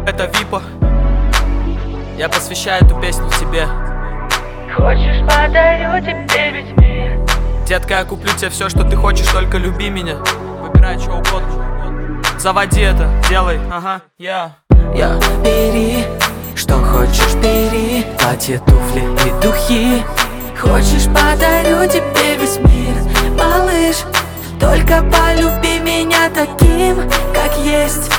Это Випа. Я посвящаю эту песню тебе. Хочешь, подарю тебе весь мир. Детка, я куплю тебе все, что ты хочешь, только люби меня. Выбирай что угодно. Заводи это, делай, ага, я. Бери, что хочешь, бери. Платье, туфли и духи. Хочешь, подарю тебе весь мир. Малыш, только полюби меня таким, как есть.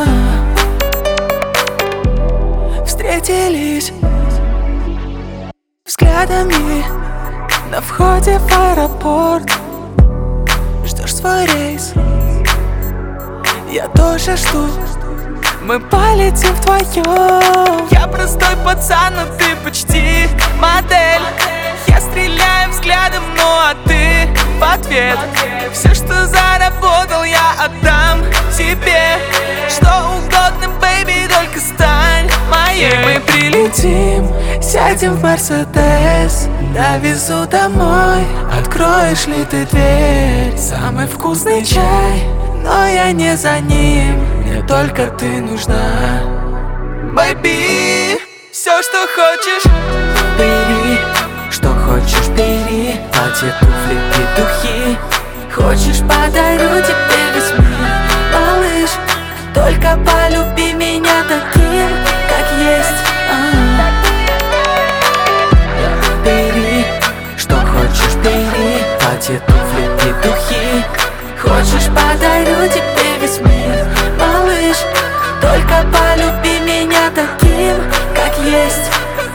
Встретились взглядами на входе в аэропорт. Ждешь свой рейс, я тоже жду. Мы полетим вдвоем. Я простой пацан, но ты почти модель. Я стреляю взглядом, ну а ты в ответ. Все, что заработал, я отдам тебе. Что угодно, бэйби, только стань моей. Мы прилетим, сядем в Мерседес. Довезу домой, откроешь ли ты дверь? Самый вкусный чай, но я не за ним. Мне только ты нужна, бэйби. Все, что хочешь, бери. Что хочешь, бери. Платье, туфли и духи. Хочешь, подарю тебе весь мир. Малыш, только полюби меня таким, как есть. Бери, что хочешь, бери. Платье, туфли и духи. Хочешь, подарю тебе весь мир. Малыш, только полюби меня таким, как есть.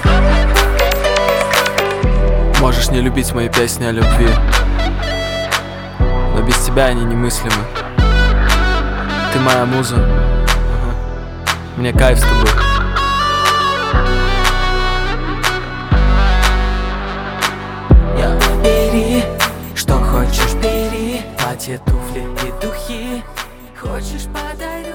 Можешь не любить мои песни о любви, но без тебя они немыслимы. Ты моя муза, мне кайф с тобой. Бери, что хочешь, бери. Платье, туфли и духи. Хочешь, подарю